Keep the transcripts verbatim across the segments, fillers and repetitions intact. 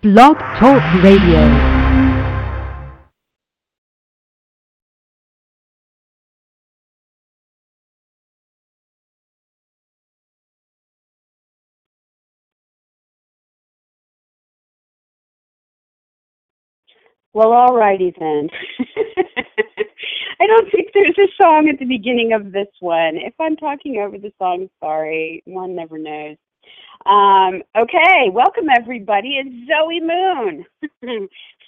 Blog Talk Radio. Well, all righty then. I don't think there's a song at the beginning of this one. If I'm talking over the song, sorry. One never knows. Um, okay, welcome everybody. It's Zoe Moon.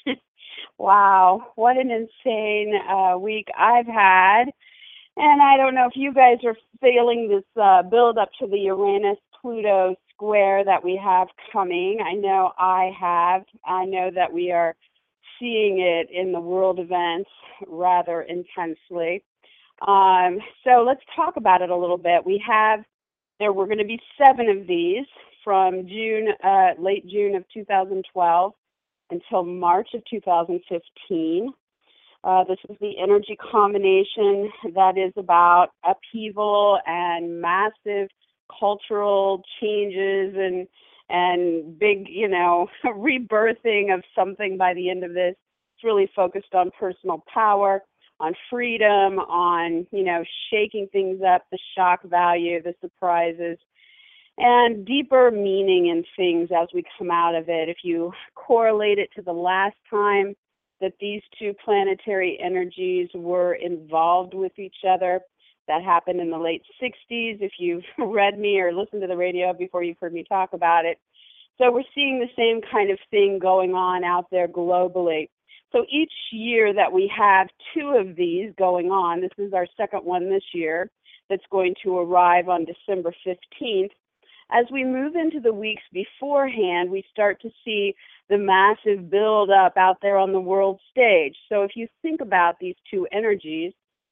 Wow, what an insane uh, week I've had. And I don't know if you guys are feeling this uh, build up to the Uranus-Pluto square that we have coming. I know I have. I know that we are seeing it in the world events rather intensely. Um, so let's talk about it a little bit. We have, there were going to be seven of these from June, uh, late June of two thousand twelve until March of two thousand fifteen. Uh, this is the energy combination that is about upheaval and massive cultural changes and and big, you know, rebirthing of something by the end of this. It's really focused on personal power, on freedom, on, you know, shaking things up, the shock value, the surprises, and deeper meaning in things as we come out of it. If you correlate it to the last time that these two planetary energies were involved with each other, that happened in the late sixties, if you've read me or listened to the radio before you've heard me talk about it. So we're seeing the same kind of thing going on out there globally. So each year that we have two of these going on, this is our second one this year, that's going to arrive on December fifteenth. As we move into the weeks beforehand, we start to see the massive build up out there on the world stage. So if you think about these two energies,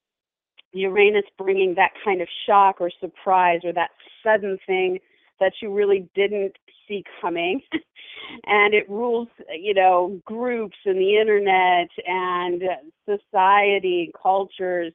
Uranus bringing that kind of shock or surprise or that sudden thing that you really didn't see coming. And it rules, you know, groups and the internet and society, cultures,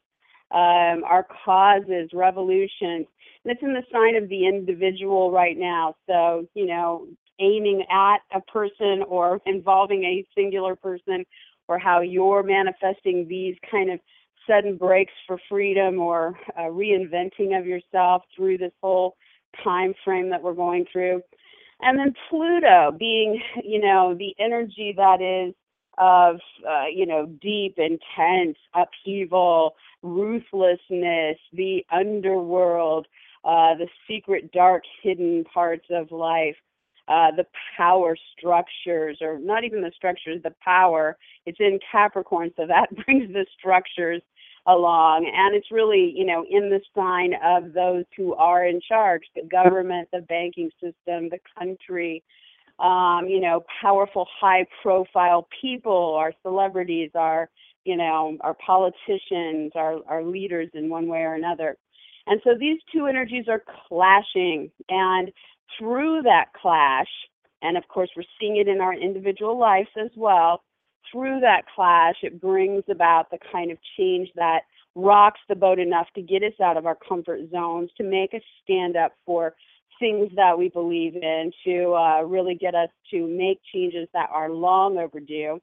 um, our causes, revolutions. And it's in the sign of the individual right now. So, you know, aiming at a person or involving a singular person, or how you're manifesting these kind of sudden breaks for freedom or uh, reinventing of yourself through this whole time frame that we're going through. And then Pluto being, you know, the energy that is of, uh, you know, deep, intense upheaval, ruthlessness, the underworld, uh, the secret, dark, hidden parts of life, uh, the power structures, or not even the structures, the power. It's in Capricorn, so that brings the structures along. And it's really, you know, in the sign of those who are in charge, the government, the banking system, the country, um, you know, powerful, high-profile people, our celebrities, our, you know, our politicians, our, our leaders in one way or another. And so these two energies are clashing. And through that clash, and of course we're seeing it in our individual lives as well, through that clash, it brings about the kind of change that rocks the boat enough to get us out of our comfort zones, to make us stand up for things that we believe in, to uh, really get us to make changes that are long overdue,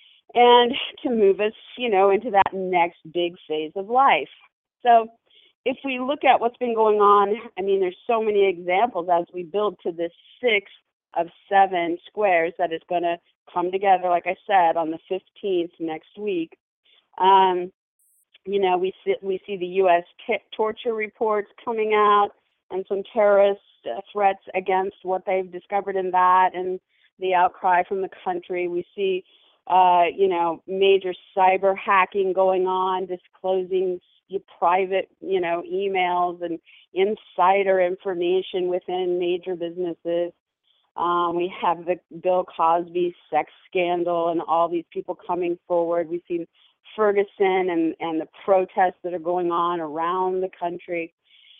and to move us, you know, into that next big phase of life. So if we look at what's been going on, I mean, there's so many examples as we build to this sixth of seven squares that is going to come together, like I said, on the fifteenth next week. Um, you know, we see, we see the U S t- torture reports coming out and some terrorist uh, threats against what they've discovered in that and the outcry from the country. We see, uh, you know, major cyber hacking going on, disclosing your private, you know, emails and insider information within major businesses. Um, we have the Bill Cosby sex scandal and all these people coming forward. We've seen Ferguson and, and the protests that are going on around the country.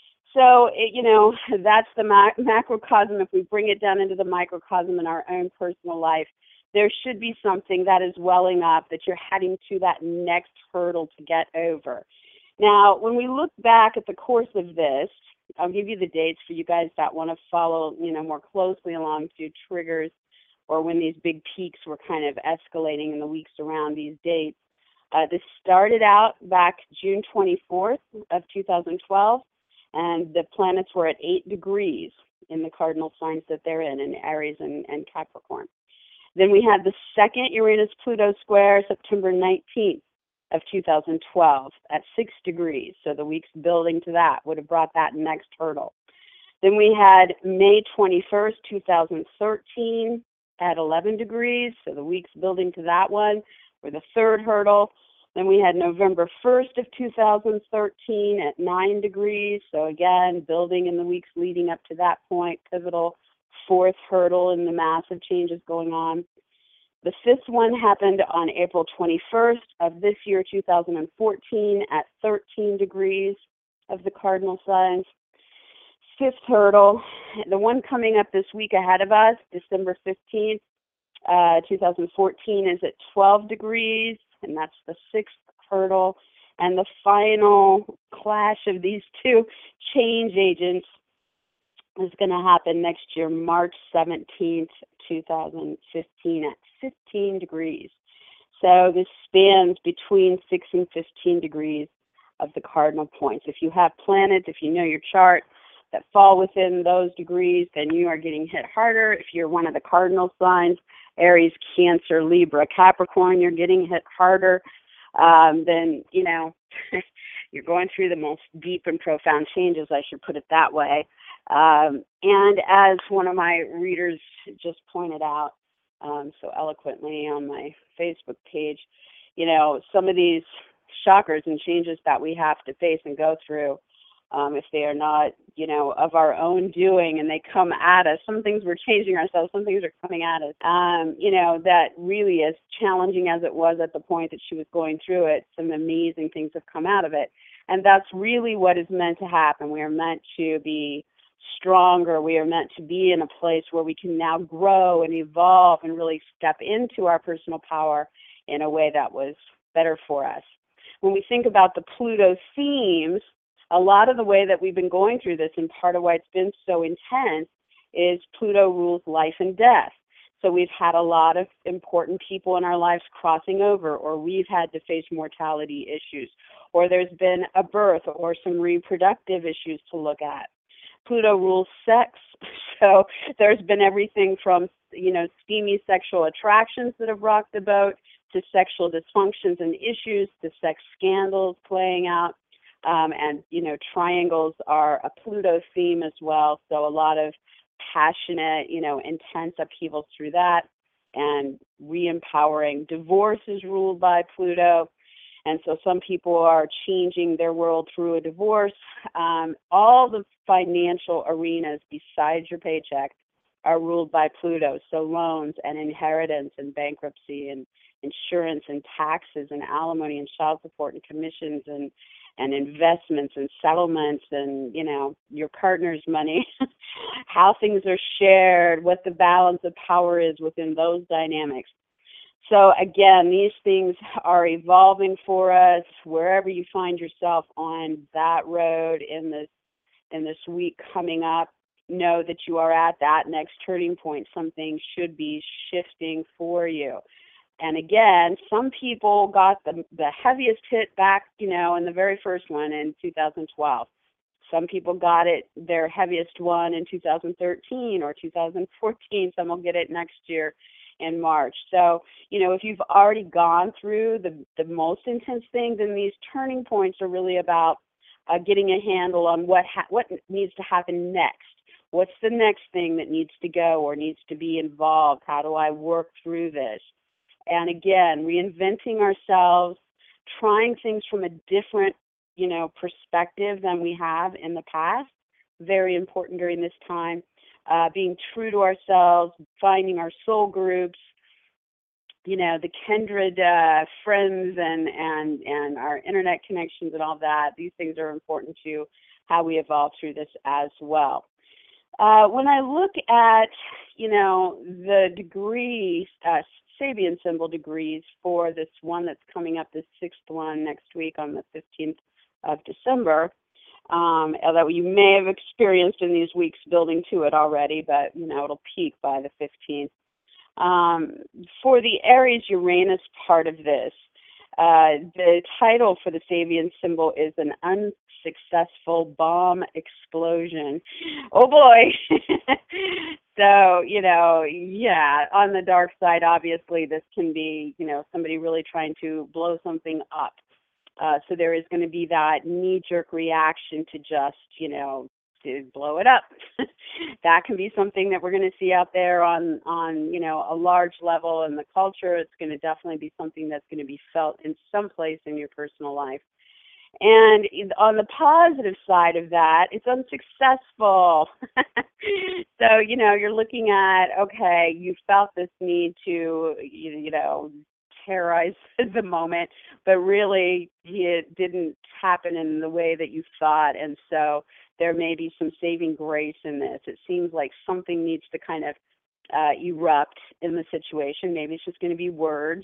So, it, you know, that's the ma- macrocosm. If we bring it down into the microcosm in our own personal life, there should be something that is welling up, that you're heading to that next hurdle to get over. Now, when we look back at the course of this, I'll give you the dates for you guys that want to follow, you know, more closely along to triggers or when these big peaks were kind of escalating in the weeks around these dates. Uh, this started out back June twenty-fourth of two thousand twelve, and the planets were at eight degrees in the cardinal signs that they're in, in Aries and, and Capricorn. Then we had the second Uranus-Pluto square, September nineteenth of two thousand twelve at six degrees. So the weeks building to that would have brought that next hurdle. Then we had May twenty-first, two thousand thirteen at eleven degrees. So the weeks building to that one were the third hurdle. Then we had November first of two thousand thirteen at nine degrees. So again, building in the weeks leading up to that point, pivotal fourth hurdle in the massive changes going on. The fifth one happened on April twenty-first of this year, two thousand fourteen, at thirteen degrees of the cardinal signs. Fifth hurdle, the one coming up this week ahead of us, December fifteenth, uh, two thousand fourteen, is at twelve degrees, and that's the sixth hurdle. And the final clash of these two change agents is going to happen next year, March seventeenth, two thousand fifteen, at fifteen degrees. So this spans between six and fifteen degrees of the cardinal points. If you have planets, if you know your chart, that fall within those degrees, then you are getting hit harder. If you're one of the cardinal signs, Aries, Cancer, Libra, Capricorn, you're getting hit harder. Um, then, you know, you're going through the most deep and profound changes, I should put it that way. Um, and as one of my readers just pointed out um, so eloquently on my Facebook page, you know, some of these shockers and changes that we have to face and go through, Um, if they are not, you know, of our own doing, and they come at us. Some things we're changing ourselves, some things are coming at us. Um, you know, that really, as challenging as it was at the point that she was going through it, some amazing things have come out of it. And that's really what is meant to happen. We are meant to be stronger. We are meant to be in a place where we can now grow and evolve and really step into our personal power in a way that was better for us. When we think about the Pluto themes, a lot of the way that we've been going through this, and part of why it's been so intense, is Pluto rules life and death. So we've had a lot of important people in our lives crossing over, or we've had to face mortality issues, or there's been a birth or some reproductive issues to look at. Pluto rules sex, so there's been everything from, you know, steamy sexual attractions that have rocked the boat, to sexual dysfunctions and issues, to sex scandals playing out. Um, and, you know, triangles are a Pluto theme as well. So a lot of passionate, you know, intense upheavals through that, and re-empowering. Divorce is ruled by Pluto. And so some people are changing their world through a divorce. Um, all the financial arenas besides your paycheck are ruled by Pluto. So loans and inheritance and bankruptcy and insurance and taxes and alimony and child support and commissions and and investments and settlements and, you know, your partner's money, how things are shared, what the balance of power is within those dynamics. So again, these things are evolving for us. Wherever you find yourself on that road in this in this week coming up, know that you are at that next turning point. Something should be shifting for you. And again, some people got the, the heaviest hit back, you know, in the very first one in two thousand twelve. Some people got it, their heaviest one in two thousand thirteen or two thousand fourteen. Some will get it next year in March. So, you know, if you've already gone through the, the most intense thing, then these turning points are really about uh, getting a handle on what ha- what needs to happen next. What's the next thing that needs to go or needs to be involved? How do I work through this? And again, reinventing ourselves, trying things from a different, you know, perspective than we have in the past. Very important during this time. Uh, being true to ourselves, finding our soul groups, you know, the kindred uh, friends and, and, and our internet connections and all that. These things are important to how we evolve through this as well. Uh, when I look at, you know, the degree, uh, Sabian symbol degrees for this one that's coming up, this sixth one next week on the fifteenth of December, um, that you may have experienced in these weeks building to it already, but, you know, it'll peak by the fifteenth. Um, for the Aries Uranus part of this, uh, the title for the Sabian symbol is an unsuccessful bomb explosion. Oh boy. So, you know, yeah, on the dark side, obviously, this can be, you know, somebody really trying to blow something up. Uh, so there is going to be that knee-jerk reaction to just, you know, to blow it up. That can be something that we're going to see out there on, on, you know, a large level in the culture. It's going to definitely be something that's going to be felt in some place in your personal life. And on the positive side of that, it's unsuccessful. So, you know, you're looking at, okay, you felt this need to, you, you know, terrorize the moment, but really it didn't happen in the way that you thought. And so there may be some saving grace in this. It seems like something needs to kind of uh, erupt in the situation. Maybe it's just going to be words.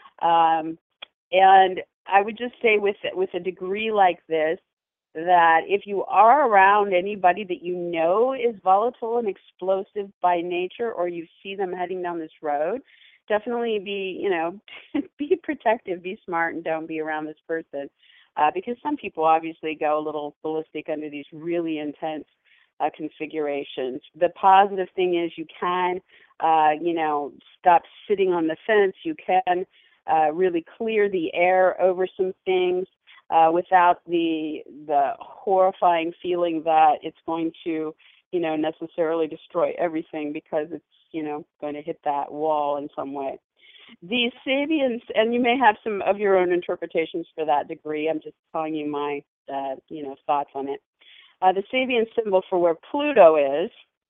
Um, and I would just say with with a degree like this, that if you are around anybody that you know is volatile and explosive by nature, or you see them heading down this road, definitely be, you know, be protective, be smart, and don't be around this person. Uh, because some people obviously go a little ballistic under these really intense uh, configurations. The positive thing is you can, uh, you know, stop sitting on the fence. You can uh, really clear the air over some things uh, without the the horrifying feeling that it's going to, you know, necessarily destroy everything because it's, you know, going to hit that wall in some way. The Sabians, and you may have some of your own interpretations for that degree. I'm just telling you my, uh, you know, thoughts on it. Uh, the Sabian symbol for where Pluto is,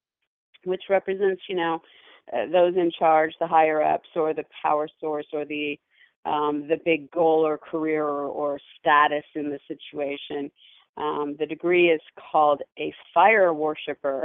which represents, you know, uh, those in charge, the higher ups, or the power source, or the um, the big goal or career or, or status in the situation. Um, the degree is called a fire worshiper.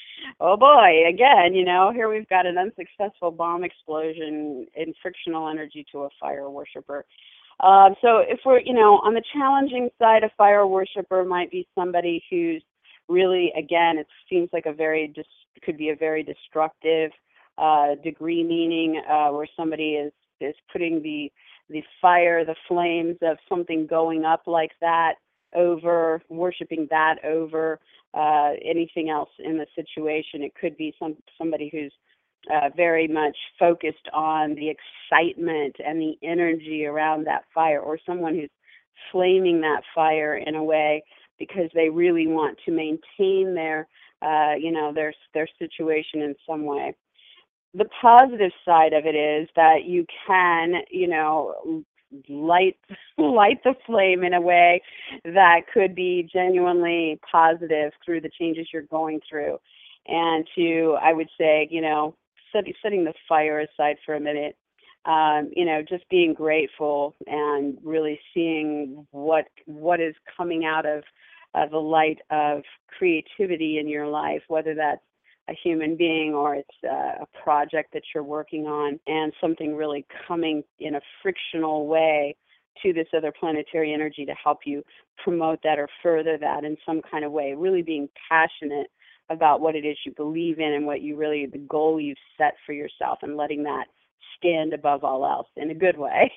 Oh boy, again, you know, here we've got an unsuccessful bomb explosion in frictional energy to a fire worshiper. Um, so if we're, you know, on the challenging side, a fire worshiper might be somebody who's really, again, it seems like a very, dis- could be a very destructive uh, degree, meaning uh, where somebody is, is putting the, the fire, the flames of something going up like that over, worshiping that over uh, anything else in the situation. It could be some somebody who's uh, very much focused on the excitement and the energy around that fire, or someone who's flaming that fire in a way because they really want to maintain their, uh, you know, their their situation in some way. The positive side of it is that you can, you know, light light the flame in a way that could be genuinely positive through the changes you're going through. And to, I would say, you know, set, setting the fire aside for a minute, um, you know, just being grateful and really seeing what what is coming out of uh, the light of creativity in your life, whether that's a human being or it's uh, a project that you're working on, and something really coming in a frictional way to this other planetary energy to help you promote that or further that in some kind of way, really being passionate about what it is you believe in and what you really, the goal you've set for yourself, and letting that stand above all else in a good way.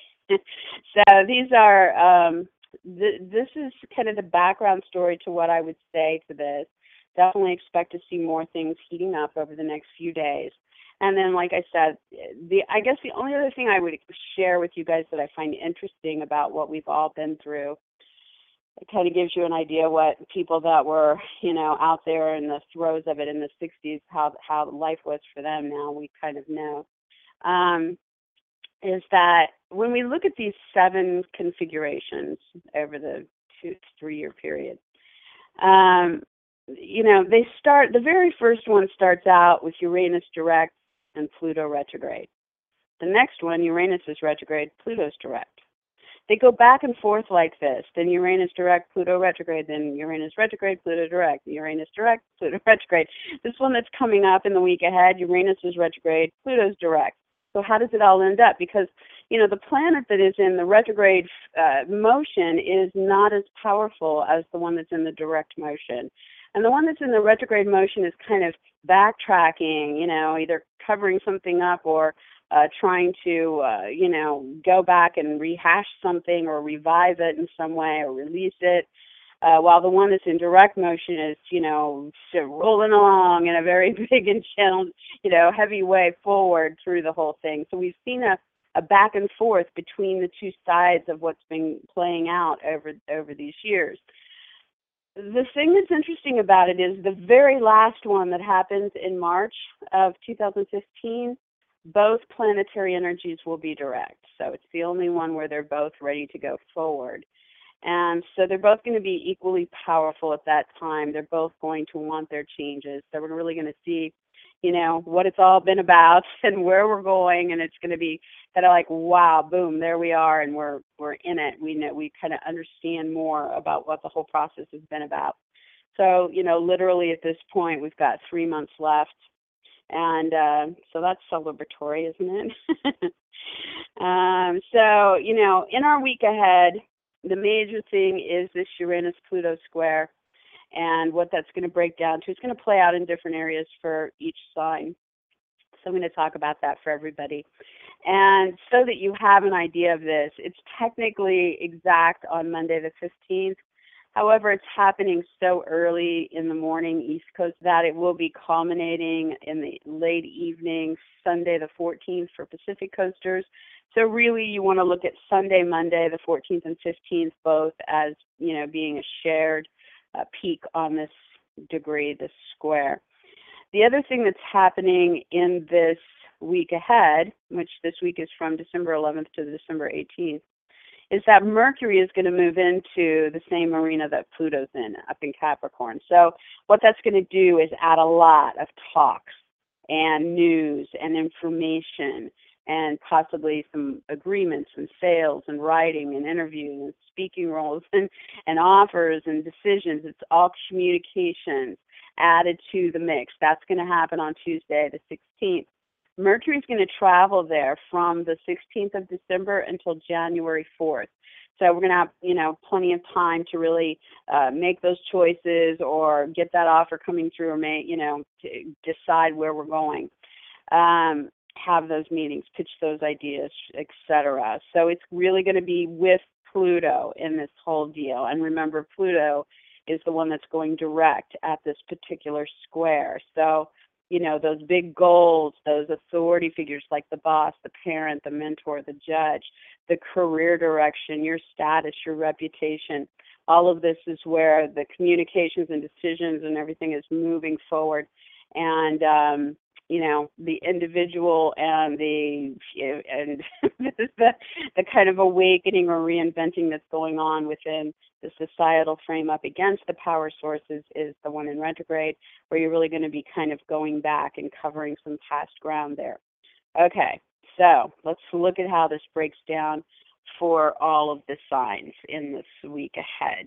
So these are, um, th- this is kind of the background story to what I would say to this. Definitely expect to see more things heating up over the next few days. And then, like I said, the I guess the only other thing I would share with you guys that I find interesting about what we've all been through, it kind of gives you an idea what people that were, you know, out there in the throes of it in the sixties, how how life was for them now, we kind of know, um, is that when we look at these seven configurations over the two, three-year period, um, you know, they start, the very first one starts out with Uranus direct and Pluto retrograde. The next one, Uranus is retrograde, Pluto's direct. They go back and forth like this. Then Uranus direct, Pluto retrograde, then Uranus retrograde, Pluto direct, Uranus direct, Pluto retrograde. This one that's coming up in the week ahead, Uranus is retrograde, Pluto's direct. So how does it all end up? Because, you know, the planet that is in the retrograde uh, motion is not as powerful as the one that's in the direct motion. And the one that's in the retrograde motion is kind of backtracking, you know, either covering something up or uh, trying to, uh, you know, go back and rehash something or revive it in some way or release it. Uh, while the one that's in direct motion is, you know, rolling along in a very big and channeled, you know, heavy way forward through the whole thing. So we've seen a, a back and forth between the two sides of what's been playing out over over these years. The thing that's interesting about it is the very last one that happens in March of two thousand fifteen, both planetary energies will be direct. So it's the only one where they're both ready to go forward. And so they're both going to be equally powerful at that time. They're both going to want their changes. So we're really going to see, you know, what it's all been about and where we're going. And it's going to be kind of like, wow, boom, there we are, and we're we're in it. We know we kind of understand more about what the whole process has been about. So, you know, literally at this point, we've got three months left. And uh, so that's celebratory, isn't it? um, so, you know, in our week ahead, the major thing is this Uranus-Pluto square and what that's going to break down to. It's going to play out in different areas for each sign. So I'm going to talk about that for everybody. And so that you have an idea of this, it's technically exact on Monday the fifteenth. However, it's happening so early in the morning, East Coast, that it will be culminating in the late evening, Sunday the fourteenth for Pacific Coasters. So really you want to look at Sunday, Monday, the fourteenth and fifteenth, both as, you know, being a shared uh, peak on this degree, this square. The other thing that's happening in this week ahead, which this week is from December eleventh to December eighteenth, is that Mercury is going to move into the same arena that Pluto's in, up in Capricorn. So what that's going to do is add a lot of talks and news and information and possibly some agreements and sales and writing and interviews and speaking roles and, and offers and decisions. It's all communications added to the mix. That's going to happen on Tuesday the sixteenth. Mercury's going to travel there from the sixteenth of December until January fourth. So we're going to have, you know, plenty of time to really uh, make those choices or get that offer coming through or, may, you know, to decide where we're going. Um, have those meetings, pitch those ideas, et cetera. So it's really going to be with Pluto in this whole deal. And remember, Pluto is the one that's going direct at this particular square. So, you know, those big goals, those authority figures like the boss, the parent, the mentor, the judge, the career direction, your status, your reputation, all of this is where the communications and decisions and everything is moving forward. And, um, you know, the individual and the and this is the, the kind of awakening or reinventing that's going on within the societal frame up against the power sources is the one in retrograde, where you're really going to be kind of going back and covering some past ground there. Okay, so let's look at how this breaks down for all of the signs in this week ahead.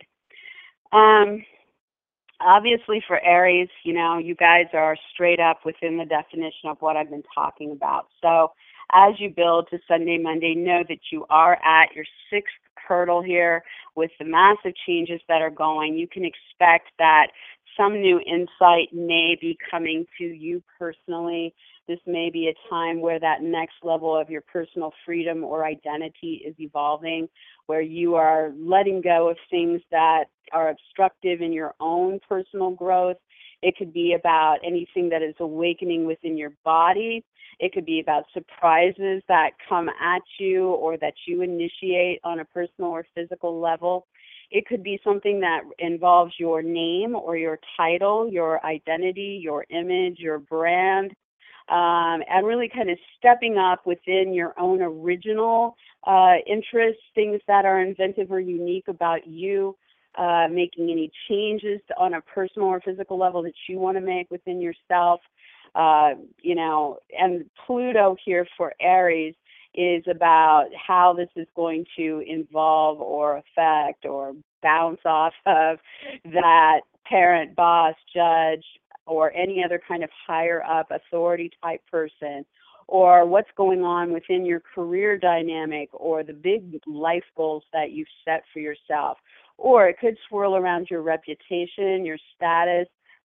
Um, Obviously for Aries, you know, you guys are straight up within the definition of what I've been talking about. So as you build to Sunday, Monday, know that you are at your sixth hurdle here with the massive changes that are going. You can expect that some new insight may be coming to you personally. This may be a time where that next level of your personal freedom or identity is evolving, where you are letting go of things that are obstructive in your own personal growth. It could be about anything that is awakening within your body. It could be about surprises that come at you or that you initiate on a personal or physical level. It could be something that involves your name or your title, your identity, your image, your brand, um, and really kind of stepping up within your own original uh, interests, things that are inventive or unique about you, uh, making any changes on a personal or physical level that you want to make within yourself. Uh, you know, and Pluto here for Aries is about how this is going to involve or affect or bounce off of that parent, boss, judge, or any other kind of higher up authority type person, or what's going on within your career dynamic or the big life goals that you've set for yourself. Or it could swirl around your reputation, your status,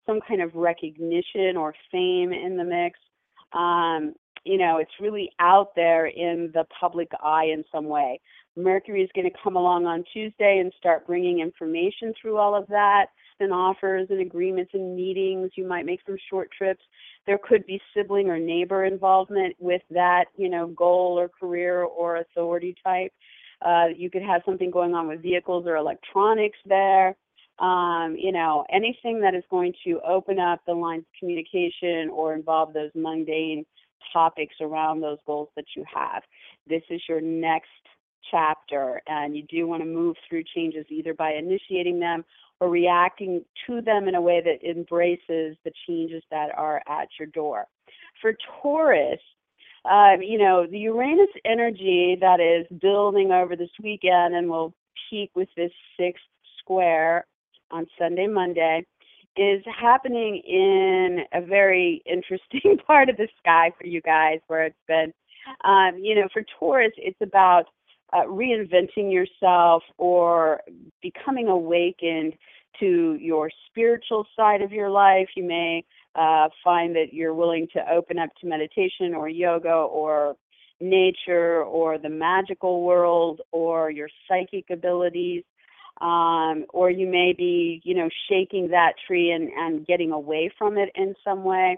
some kind of recognition or fame in the mix. Um, you know, it's really out there in the public eye in some way. Mercury is going to come along on Tuesday and start bringing information through all of that, and offers and agreements and meetings. You might make some short trips. There could be sibling or neighbor involvement with that, you know, goal or career or authority type. Uh, you could have something going on with vehicles or electronics there. Um, you know, anything that is going to open up the lines of communication or involve those mundane topics around those goals that you have. This is your next chapter, and you do want to move through changes either by initiating them or reacting to them in a way that embraces the changes that are at your door. For Taurus, um, you know, the Uranus energy that is building over this weekend and will peak with this sixth square on Sunday, Monday, is happening in a very interesting part of the sky for you guys where it's been, um, you know, for Taurus, it's about uh, reinventing yourself or becoming awakened to your spiritual side of your life. You may uh, find that you're willing to open up to meditation or yoga or nature or the magical world or your psychic abilities. Um, or you may be, you know, shaking that tree and, and getting away from it in some way.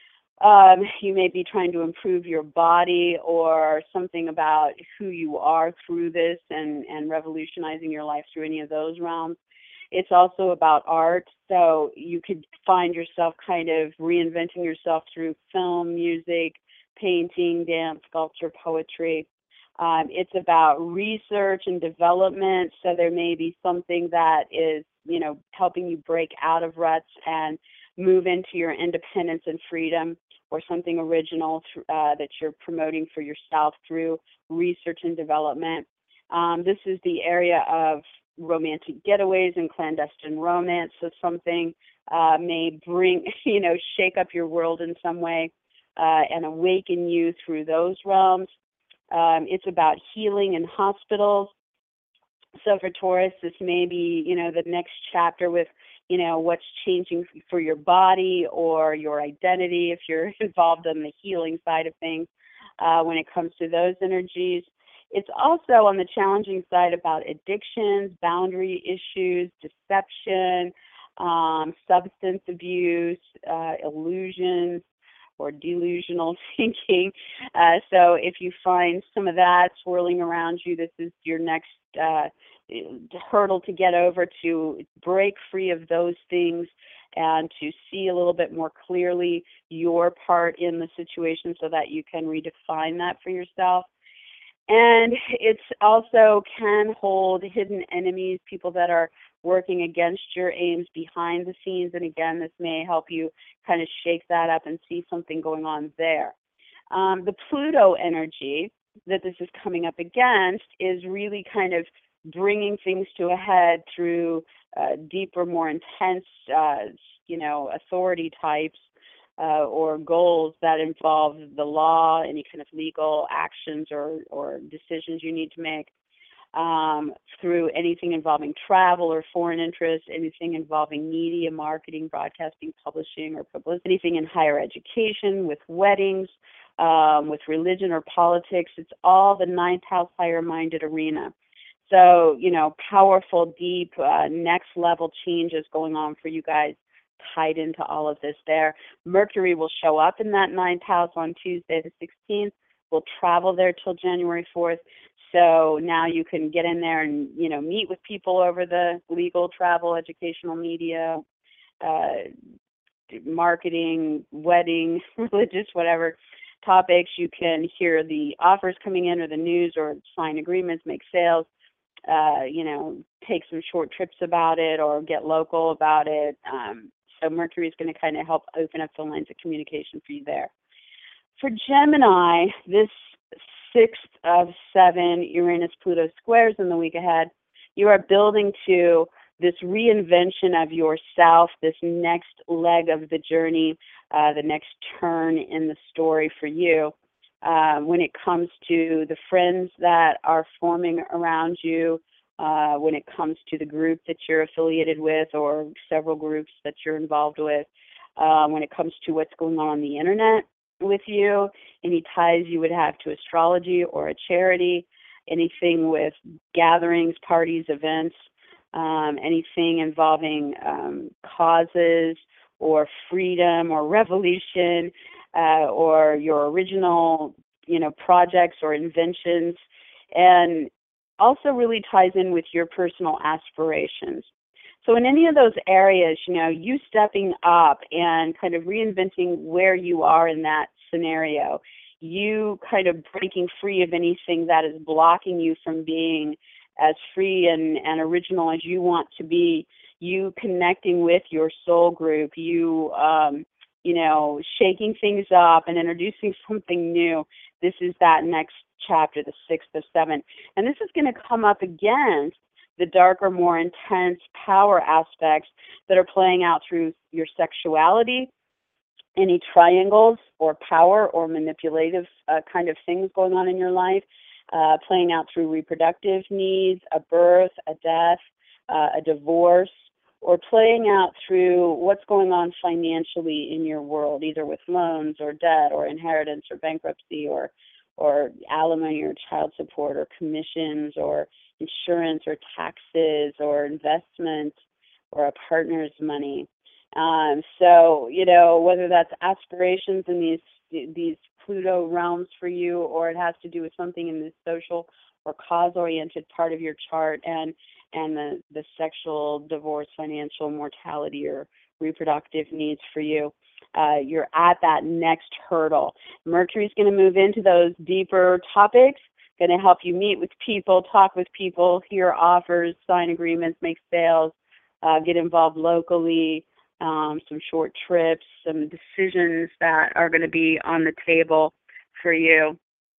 Um, you may be trying to improve your body or something about who you are through this and, and revolutionizing your life through any of those realms. It's also about art, so you could find yourself kind of reinventing yourself through film, music, painting, dance, sculpture, poetry. Um, it's about research and development, so there may be something that is, you know, helping you break out of ruts and move into your independence and freedom, or something original uh, that you're promoting for yourself through research and development. Um, this is the area of romantic getaways and clandestine romance, so something uh, may bring, you know, shake up your world in some way uh, and awaken you through those realms. Um, it's about healing in hospitals. So for Taurus, this may be, you know, the next chapter with, you know, what's changing for your body or your identity if you're involved in the healing side of things uh, when it comes to those energies. It's also on the challenging side about addictions, boundary issues, deception, um, substance abuse, uh, illusions, or delusional thinking. Uh, so if you find some of that swirling around you, this is your next uh, hurdle to get over, to break free of those things and to see a little bit more clearly your part in the situation so that you can redefine that for yourself. And it's also can hold hidden enemies, people that are working against your aims behind the scenes. And again, this may help you kind of shake that up and see something going on there. Um, the Pluto energy that this is coming up against is really kind of bringing things to a head through uh, deeper, more intense, uh, you know, authority types uh, or goals that involve the law, any kind of legal actions or, or decisions you need to make. Um, through anything involving travel or foreign interests, anything involving media, marketing, broadcasting, publishing, or publicity, anything in higher education, with weddings, um, with religion or politics. It's all the ninth house higher-minded arena. So, you know, powerful, deep, uh, next level changes going on for you guys tied into all of this there. Mercury will show up in that ninth house on Tuesday the sixteenth. We'll travel there till January fourth. So now you can get in there and, you know, meet with people over the legal, travel, educational, media, uh, marketing, wedding, religious, whatever topics. You can hear the offers coming in or the news or sign agreements, make sales, uh, you know, take some short trips about it or get local about it. Um, so Mercury is going to kind of help open up the lines of communication for you there. For Gemini, this sixth of seven Uranus-Pluto squares in the week ahead, you are building to this reinvention of yourself, this next leg of the journey, uh, the next turn in the story for you. Uh, when it comes to the friends that are forming around you, uh, when it comes to the group that you're affiliated with or several groups that you're involved with, uh, when it comes to what's going on on the internet with you, any ties you would have to astrology or a charity, anything with gatherings, parties, events, um, anything involving um, causes or freedom or revolution, uh, or your original, you know, projects or inventions, and also really ties in with your personal aspirations. So in any of those areas, you know, you stepping up and kind of reinventing where you are in that scenario, you kind of breaking free of anything that is blocking you from being as free and, and original as you want to be, you connecting with your soul group, you, um, you know, shaking things up and introducing something new. This is that next chapter, the sixth of seven. And this is going to come up against the darker, more intense power aspects that are playing out through your sexuality, any triangles or power or manipulative uh, kind of things going on in your life, uh, playing out through reproductive needs, a birth, a death, uh, a divorce, or playing out through what's going on financially in your world, either with loans or debt or inheritance or bankruptcy or or alimony or child support or commissions or insurance or taxes or investments or a partner's money. Um, so, you know, whether that's aspirations in these these Pluto realms for you, or it has to do with something in the social or cause-oriented part of your chart, and and the, the sexual, divorce, financial, mortality, or reproductive needs for you, uh, you're at that next hurdle. Mercury's going to move into those deeper topics, going to help you meet with people, talk with people, hear offers, sign agreements, make sales, uh, get involved locally, um, some short trips, some decisions that are going to be on the table for you.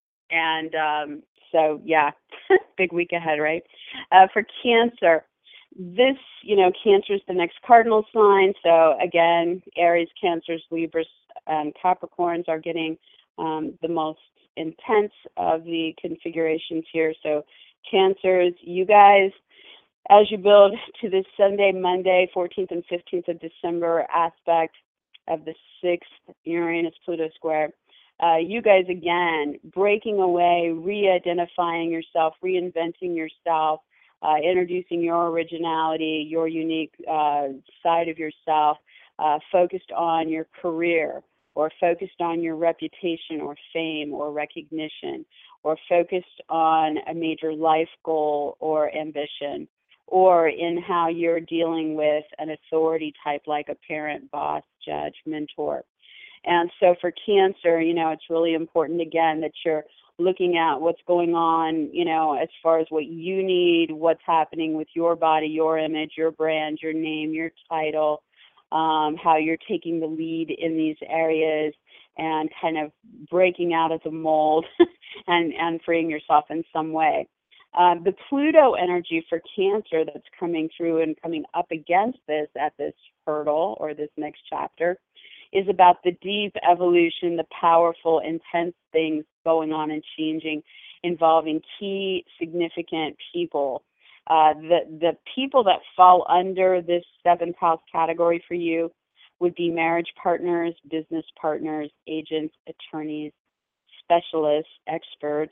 And um, so, yeah, big week ahead, right? Uh, for Cancer, this, you know, Cancer is the next cardinal sign. So, again, Aries, Cancers, Libras, and Capricorns are getting um, the most intense of the configurations here. So, Cancers, you guys, as you build to this Sunday, Monday, fourteenth and fifteenth of December aspect of the sixth Uranus-Pluto square, uh, you guys, again, breaking away, re-identifying yourself, reinventing yourself, uh, introducing your originality, your unique uh, side of yourself, uh, focused on your career, or focused on your reputation or fame or recognition, or focused on a major life goal or ambition, or in how you're dealing with an authority type like a parent, boss, judge, mentor. And so for Cancer, you know, it's really important, again, that you're looking at what's going on, you know, as far as what you need, what's happening with your body, your image, your brand, your name, your title, um, how you're taking the lead in these areas and kind of breaking out of the mold and, and freeing yourself in some way. Um, the Pluto energy for Cancer that's coming through and coming up against this at this hurdle or this next chapter is about the deep evolution, the powerful, intense things going on and changing, involving key, significant people. Uh, the, the people that fall under this seventh house category for you would be marriage partners, business partners, agents, attorneys, specialists, experts,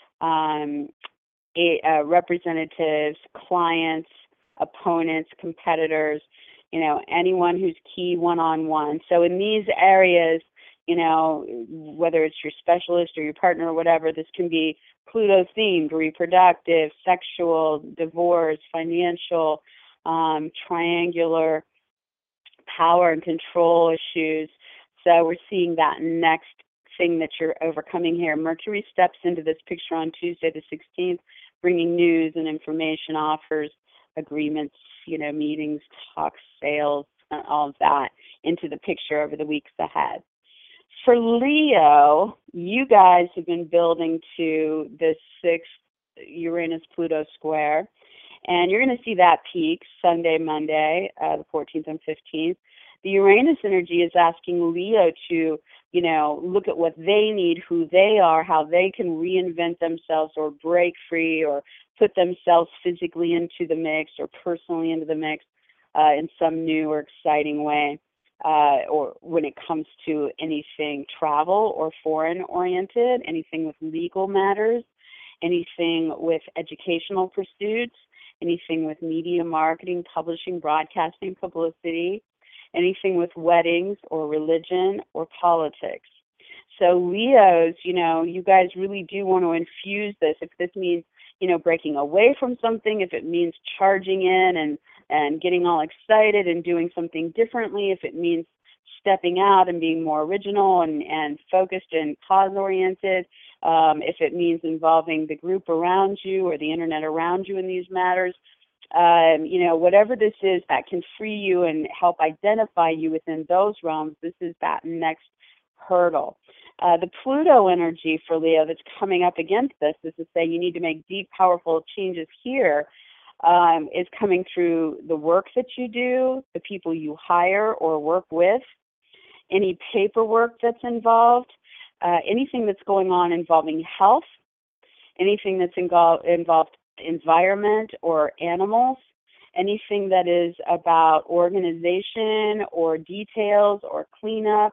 um, a, uh, representatives, clients, opponents, competitors, you know, anyone who's key one-on-one. So in these areas, you know, whether it's your specialist or your partner or whatever, this can be Pluto-themed, reproductive, sexual, divorce, financial, um, triangular, power and control issues. So we're seeing that next thing that you're overcoming here. Mercury steps into this picture on Tuesday the sixteenth, bringing news and information, offers, agreements, you know, meetings, talks, sales, and all of that into the picture over the weeks ahead. For Leo, you guys have been building to the sixth Uranus-Pluto square, and you're going to see that peak Sunday, Monday, uh, the fourteenth and fifteenth. The Uranus energy is asking Leo to, you know, look at what they need, who they are, how they can reinvent themselves or break free or put themselves physically into the mix or personally into the mix uh, in some new or exciting way. Uh, or when it comes to anything travel or foreign oriented, anything with legal matters, anything with educational pursuits, anything with media marketing, publishing, broadcasting, publicity, anything with weddings or religion or politics. So Leos, you know, you guys really do want to infuse this. If this means, you know, breaking away from something, if it means charging in and, and getting all excited and doing something differently, if it means stepping out and being more original and, and focused and cause-oriented, um, if it means involving the group around you or the internet around you in these matters, um, you know, whatever this is that can free you and help identify you within those realms, this is that next hurdle. Uh, the Pluto energy for Leo that's coming up against this is to say you need to make deep, powerful changes here. Um, is coming through the work that you do, the people you hire or work with, any paperwork that's involved, uh, anything that's going on involving health, anything that's involved, involved environment or animals, anything that is about organization or details or cleanups.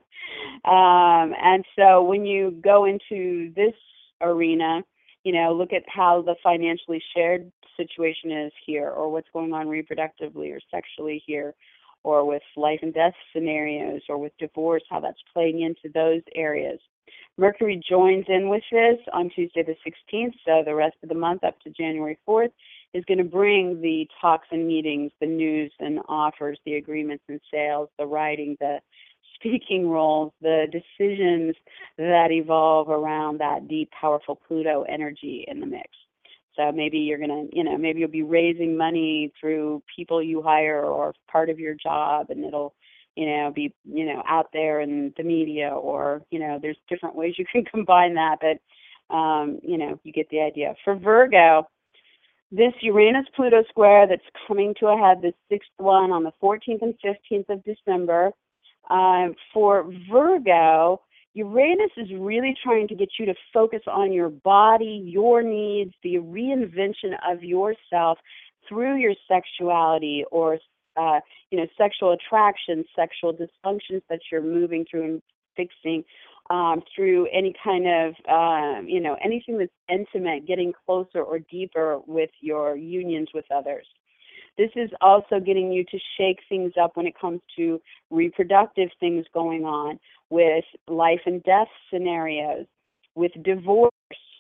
um, and so when you go into this arena, you know, look at how the financially shared situation is here, or what's going on reproductively or sexually here, or with life and death scenarios, or with divorce, how that's playing into those areas. Mercury joins in with this on Tuesday the sixteenth, so the rest of the month up to January fourth is going to bring the talks and meetings, the news and offers, the agreements and sales, the writing, the speaking roles, the decisions that evolve around that deep, powerful Pluto energy in the mix. So maybe you're going to, you know, maybe you'll be raising money through people you hire or part of your job, and it'll, you know, be, you know, out there in the media, or, you know, there's different ways you can combine that, but, um, you know, you get the idea. For Virgo, this Uranus-Pluto square that's coming to a head, the sixth one on the fourteenth and fifteenth of December, um, for Virgo, Uranus is really trying to get you to focus on your body, your needs, the reinvention of yourself through your sexuality or, uh, you know, sexual attraction, sexual dysfunctions that you're moving through and fixing, um, through any kind of, um, you know, anything that's intimate, getting closer or deeper with your unions with others. This is also getting you to shake things up when it comes to reproductive things going on, with life and death scenarios, with divorce,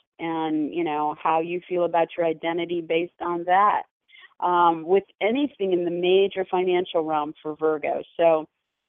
and, you know, how you feel about your identity based on that, um, with anything in the major financial realm for Virgo. So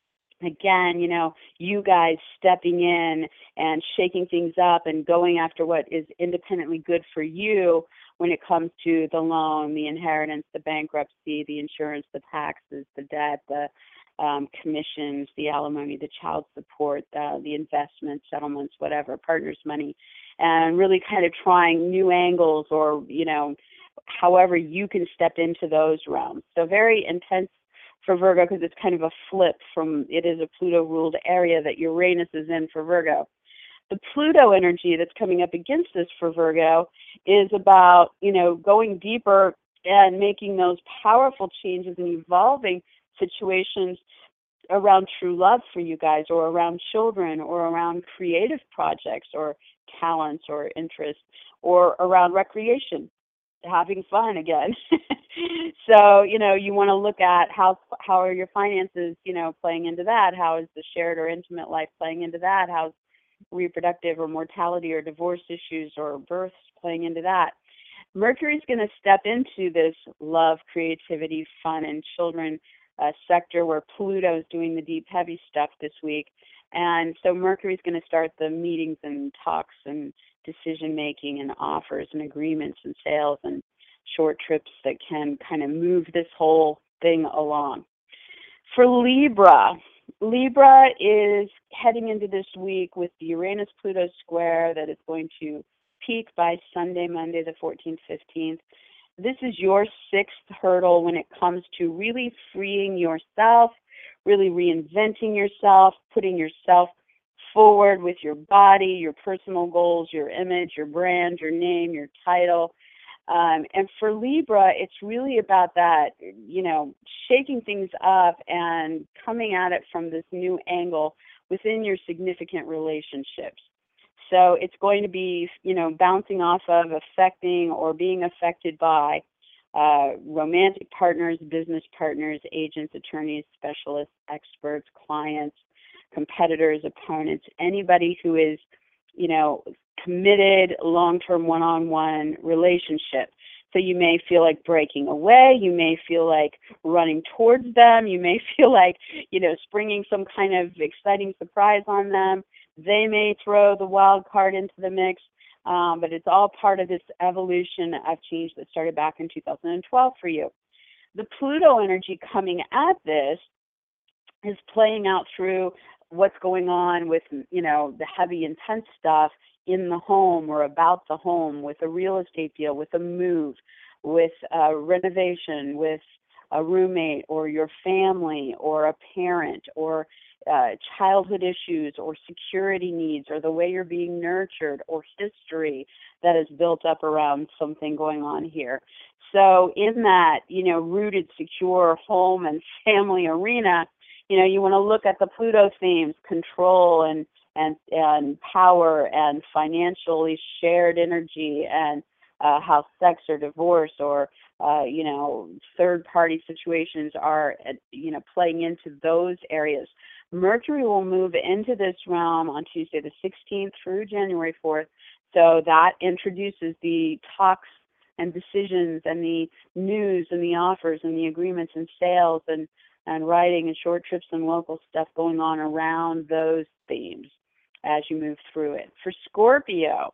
again, you know, you guys stepping in and shaking things up and going after what is independently good for you when it comes to the loan, the inheritance, the bankruptcy, the insurance, the taxes, the debt, the um, commissions, the alimony, the child support, uh, the investment, settlements, whatever, partners' money, and really kind of trying new angles, or, you know, however you can step into those realms. So very intense for Virgo, because it's kind of a flip from, it is a Pluto-ruled area that Uranus is in for Virgo. The Pluto energy that's coming up against this for Virgo is about, you know, going deeper and making those powerful changes and evolving situations around true love for you guys, or around children, or around creative projects or talents or interests, or around recreation, having fun again. So, you know, you want to look at how how are your finances, you know, playing into that? How is the shared or intimate life playing into that? How's reproductive or mortality or divorce issues or births playing into that? Mercury's going to step into this love, creativity, fun, and children uh, sector where Pluto is doing the deep, heavy stuff this week. And so Mercury's going to start the meetings and talks and decision-making and offers and agreements and sales and short trips that can kind of move this whole thing along. For Libra, Libra is heading into this week with the Uranus-Pluto square that is going to peak by Sunday, Monday, the fourteenth, fifteenth. This is your sixth hurdle when it comes to really freeing yourself, really reinventing yourself, putting yourself forward with your body, your personal goals, your image, your brand, your name, your title. Um, and for Libra, it's really about that, you know, shaking things up and coming at it from this new angle within your significant relationships. So it's going to be, you know, bouncing off of, affecting, or being affected by uh, romantic partners, business partners, agents, attorneys, specialists, experts, clients, competitors, opponents, anybody who is, you know, committed, long-term, one-on-one relationship. So you may feel like breaking away. You may feel like running towards them. You may feel like, you know, springing some kind of exciting surprise on them. They may throw the wild card into the mix, um, but it's all part of this evolution of change that started back in two thousand twelve for you. The Pluto energy coming at this is playing out through what's going on with, you know, the heavy, intense stuff in the home or about the home, with a real estate deal, with a move, with a renovation, with a roommate or your family or a parent, or uh, childhood issues or security needs, or the way you're being nurtured, or history that is built up around something going on here. So in that, you know, rooted, secure home and family arena, you know, you want to look at the Pluto themes: control and and and power and financially shared energy, and uh, how sex or divorce or uh, you know, third party situations are, you know, playing into those areas. Mercury will move into this realm on Tuesday the sixteenth through January fourth. So that introduces the talks and decisions and the news and the offers and the agreements and sales and and writing and short trips and local stuff going on around those themes as you move through it. For Scorpio,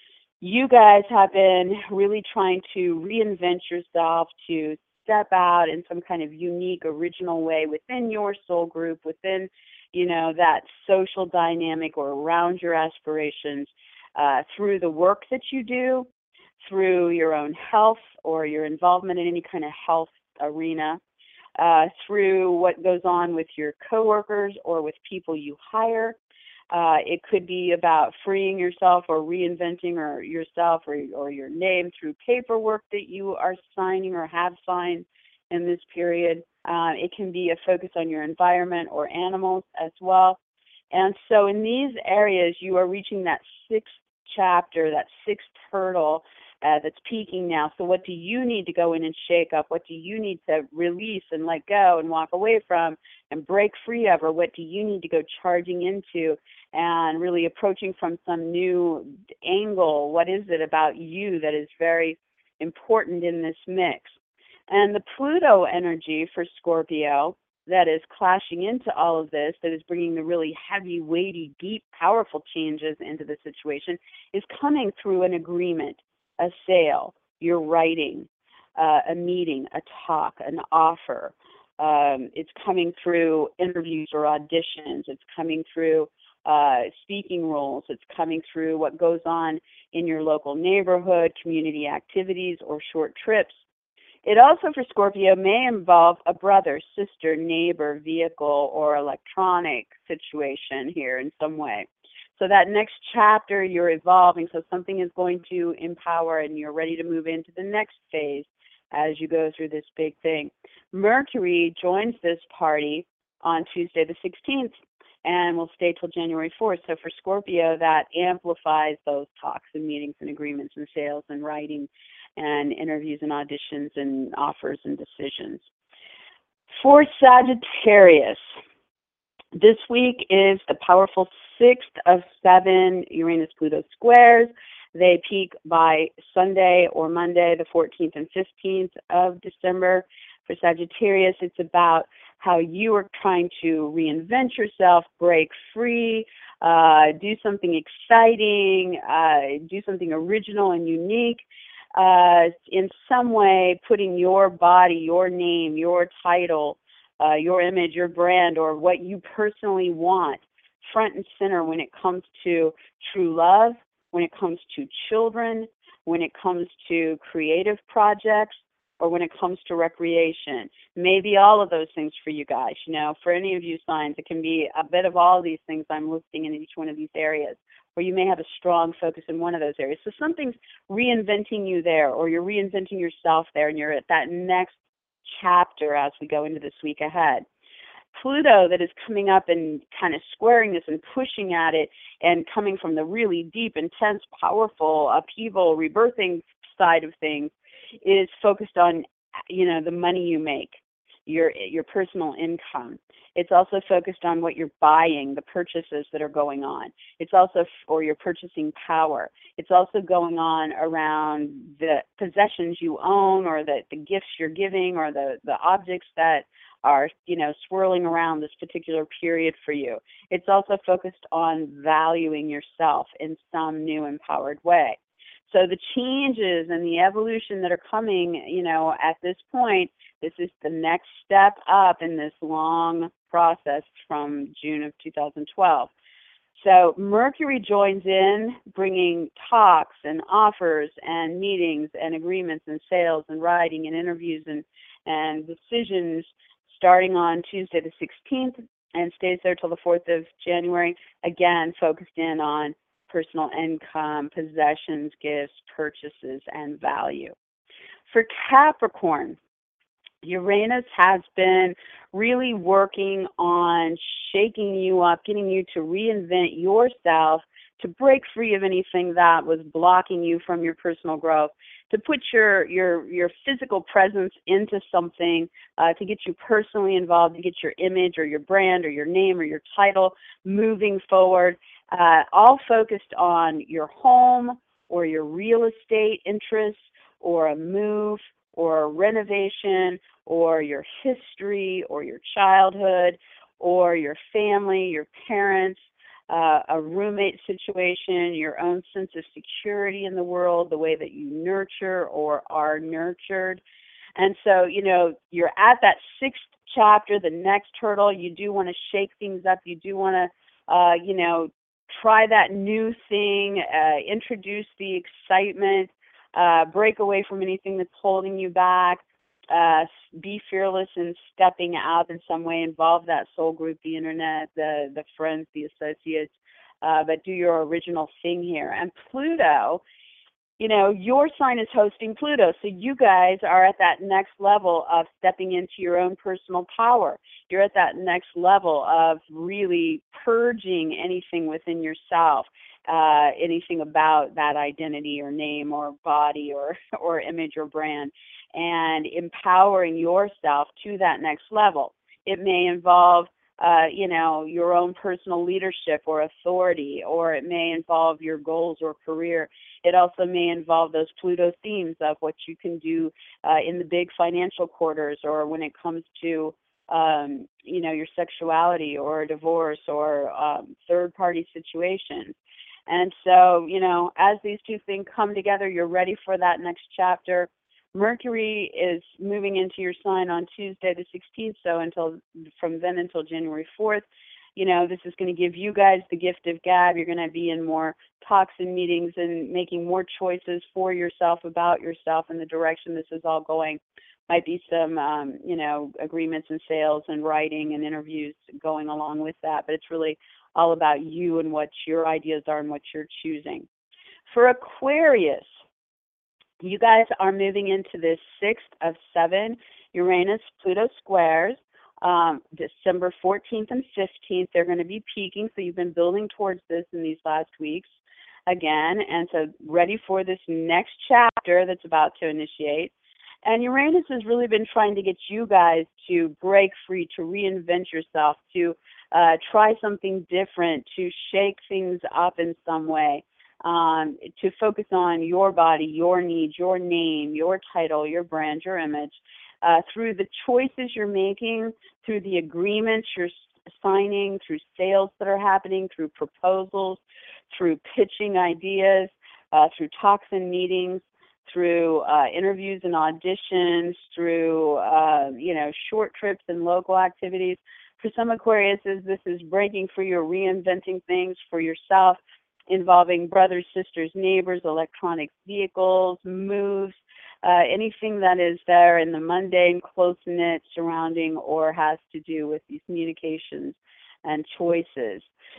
you guys have been really trying to reinvent yourself, to step out in some kind of unique, original way within your soul group, within, you know, that social dynamic or around your aspirations, uh, through the work that you do, through your own health or your involvement in any kind of health arena, uh, through what goes on with your coworkers or with people you hire. Uh, it could be about freeing yourself or reinventing or yourself or, or your name through paperwork that you are signing or have signed in this period. Uh, it can be a focus on your environment or animals as well. And so in these areas, you are reaching that sixth chapter, that sixth hurdle uh, that's peaking now. So what do you need to go in and shake up? What do you need to release and let go and walk away from and break free of? Or what do you need to go charging into and really approaching from some new angle? What is it about you that is very important in this mix? And the Pluto energy for Scorpio that is clashing into all of this, that is bringing the really heavy, weighty, deep, powerful changes into the situation, is coming through an agreement, a sale, your writing, uh, a meeting, a talk, an offer. Um, it's coming through interviews or auditions. It's coming through uh, speaking roles. It's coming through what goes on in your local neighborhood, community activities, or short trips. It also, for Scorpio, may involve a brother, sister, neighbor, vehicle, or electronic situation here in some way. So that next chapter, you're evolving, so something is going to empower and you're ready to move into the next phase as you go through this big thing. Mercury joins this party on Tuesday the sixteenth and will stay till January fourth. So for Scorpio, that amplifies those talks and meetings and agreements and sales and writing and interviews and auditions and offers and decisions. For Sagittarius, this week is the powerful sixth of seven Uranus-Pluto squares. They peak by Sunday or Monday, the fourteenth and fifteenth of December. For Sagittarius, it's about how you are trying to reinvent yourself, break free, uh, do something exciting, uh, do something original and unique. Uh, in some way, putting your body, your name, your title, uh, your image, your brand, or what you personally want front and center when it comes to true love, when it comes to children, when it comes to creative projects, or when it comes to recreation. Maybe all of those things for you guys. You know, for any of you signs, it can be a bit of all of these things I'm listing in each one of these areas, or you may have a strong focus in one of those areas. So something's reinventing you there, or you're reinventing yourself there, and you're at that next chapter as we go into this week ahead. Pluto that is coming up and kind of squaring this and pushing at it and coming from the really deep, intense, powerful, upheaval, rebirthing side of things is focused on, you know, the money you make, your your personal income. It's also focused on what you're buying, the purchases that are going on. It's also, or your purchasing power. It's also going on around the possessions you own, or the, the gifts you're giving, or the, the objects that are, you know, swirling around this particular period for you. It's also focused on valuing yourself in some new empowered way. So the changes and the evolution that are coming, you know, at this point, this is the next step up in this long process from June of two thousand twelve. So Mercury joins in, bringing talks and offers and meetings and agreements and sales and writing and interviews and, and decisions starting on Tuesday the sixteenth and stays there till the fourth of January, again focused in on personal income, possessions, gifts, purchases, and value. For Capricorn, Uranus has been really working on shaking you up, getting you to reinvent yourself, to break free of anything that was blocking you from your personal growth, to put your your your physical presence into something, uh, to get you personally involved, to get your image or your brand or your name or your title moving forward, uh, all focused on your home or your real estate interests or a move or a renovation or your history or your childhood or your family, your parents, Uh, a roommate situation, your own sense of security in the world, the way that you nurture or are nurtured. And so, you know, you're at that sixth chapter, the next hurdle. You do want to shake things up. You do want to, uh, you know, try that new thing, uh, introduce the excitement, uh, break away from anything that's holding you back. Uh, be fearless in stepping out in some way, involve that soul group, the internet, the, the friends, the associates, uh, but do your original thing here. And Pluto, you know, your sign is hosting Pluto, so you guys are at that next level of stepping into your own personal power. You're at that next level of really purging anything within yourself, uh, anything about that identity or name or body or, or image or brand, and empowering yourself to that next level. It may involve, uh, you know, your own personal leadership or authority, or it may involve your goals or career. It also may involve those Pluto themes of what you can do uh, in the big financial quarters, or when it comes to, um, you know, your sexuality or divorce or um, third-party situations. And so, you know, as these two things come together, you're ready for that next chapter. Mercury is moving into your sign on Tuesday the sixteenth, so until from then until January fourth. You know, this is going to give you guys the gift of gab. You're going to be in more talks and meetings and making more choices for yourself, about yourself, and the direction this is all going. Might be some, um, you know, agreements and sales and writing and interviews going along with that, but it's really all about you and what your ideas are and what you're choosing. For Aquarius, you guys are moving into this sixth of seven Uranus-Pluto squares. Um, December fourteenth and fifteenth, they're going to be peaking, so you've been building towards this in these last weeks again, and so ready for this next chapter that's about to initiate. And Uranus has really been trying to get you guys to break free, to reinvent yourself, to uh, try something different, to shake things up in some way. Um, to focus on your body, your needs, your name, your title, your brand, your image, uh, through the choices you're making, through the agreements you're signing, through sales that are happening, through proposals, through pitching ideas, uh, through talks and meetings, through uh, interviews and auditions, through, uh, you know, short trips and local activities. For some Aquariuses, this is breaking free or reinventing things for yourself, involving brothers, sisters, neighbors, electronic vehicles, moves, uh, anything that is there in the mundane, close-knit surrounding or has to do with these communications and choices.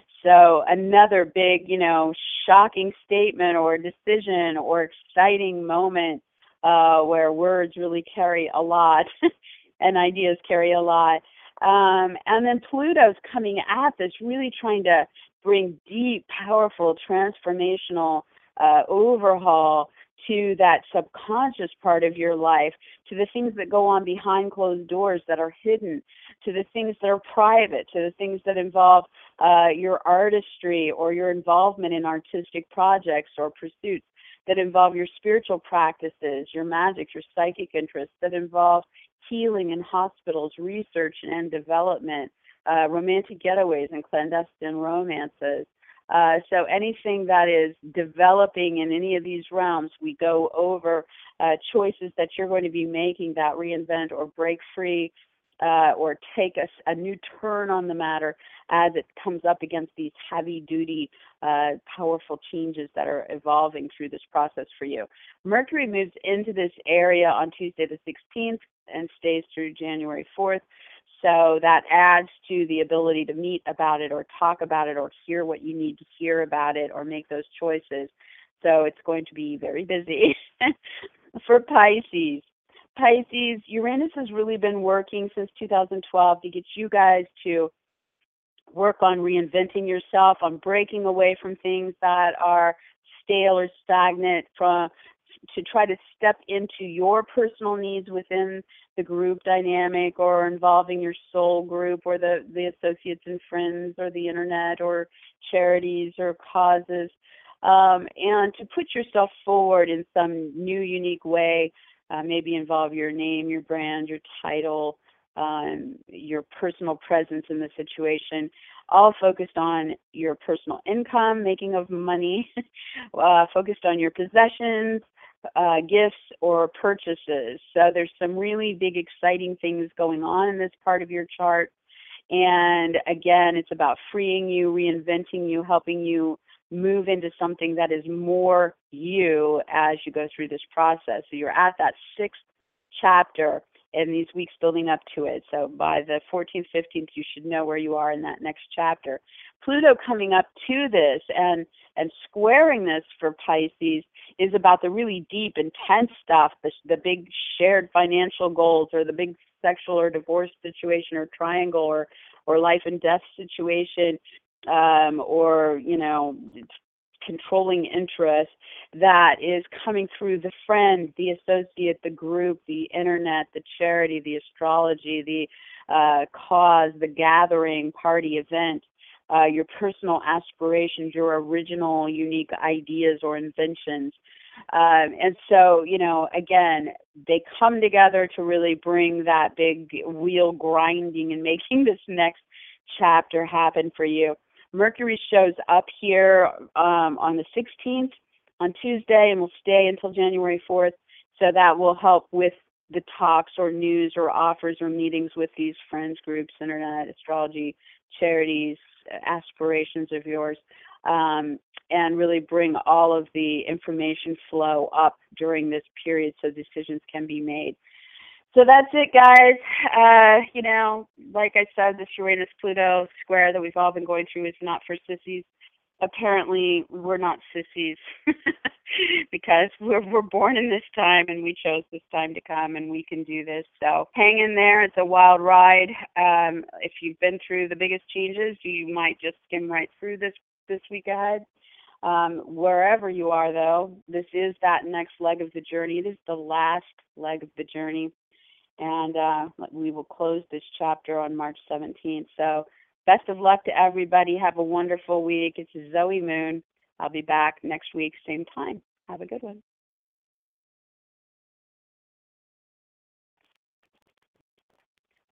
So another big, you know, shocking statement or decision or exciting moment uh, where words really carry a lot and ideas carry a lot. Um, and then Pluto's coming at this, really trying to bring deep, powerful, transformational uh, overhaul to that subconscious part of your life, to the things that go on behind closed doors that are hidden, to the things that are private, to the things that involve uh, your artistry or your involvement in artistic projects or pursuits, that involve your spiritual practices, your magic, your psychic interests, that involve healing in hospitals, research and development, uh, romantic getaways and clandestine romances. Uh, so anything that is developing in any of these realms, we go over uh, choices that you're going to be making that reinvent or break free uh, or take a, a new turn on the matter as it comes up against these heavy-duty, uh, powerful changes that are evolving through this process for you. Mercury moves into this area on Tuesday the sixteenth and stays through January fourth. So that adds to the ability to meet about it or talk about it or hear what you need to hear about it or make those choices. So it's going to be very busy. For Pisces. Pisces, Uranus has really been working since two thousand twelve to get you guys to work on reinventing yourself, on breaking away from things that are stale or stagnant, from to try to step into your personal needs within the group dynamic or involving your soul group or the, the associates and friends or the internet or charities or causes, um, and to put yourself forward in some new, unique way, uh, maybe involve your name, your brand, your title, um, your personal presence in the situation, all focused on your personal income, making of money, uh, focused on your possessions, Uh, gifts or purchases. So there's some really big exciting things going on in this part of your chart. And again, it's about freeing you, reinventing you, helping you move into something that is more you as you go through this process. So you're at that sixth chapter in these weeks building up to it. So by the fourteenth, fifteenth, you should know where you are in that next chapter. Pluto coming up to this and, and squaring this for Pisces is about the really deep, intense stuff, the, the big shared financial goals or the big sexual or divorce situation or triangle or, or life and death situation um, or, you know, controlling interest that is coming through the friend, the associate, the group, the internet, the charity, the astrology, the uh, cause, the gathering, party, event, uh, your personal aspirations, your original unique ideas or inventions. Um, and so, you know, again, they come together to really bring that big wheel grinding and making this next chapter happen for you. Mercury shows up here um, on the sixteenth on Tuesday and will stay until January fourth. So that will help with the talks or news or offers or meetings with these friends, groups, internet, astrology, charities, aspirations of yours, um, and really bring all of the information flow up during this period so decisions can be made. So that's it, guys. Uh, you know, like I said, this Uranus-Pluto square that we've all been going through is not for sissies. Apparently, we're not sissies because we're, we're born in this time and we chose this time to come and we can do this. So hang in there. It's a wild ride. Um, if you've been through the biggest changes, you might just skim right through this, this week ahead. Um, wherever you are, though, this is that next leg of the journey. It is the last leg of the journey. And uh, we will close this chapter on March seventeenth. So best of luck to everybody. Have a wonderful week. It's Zoe Moon. I'll be back next week, same time. Have a good one.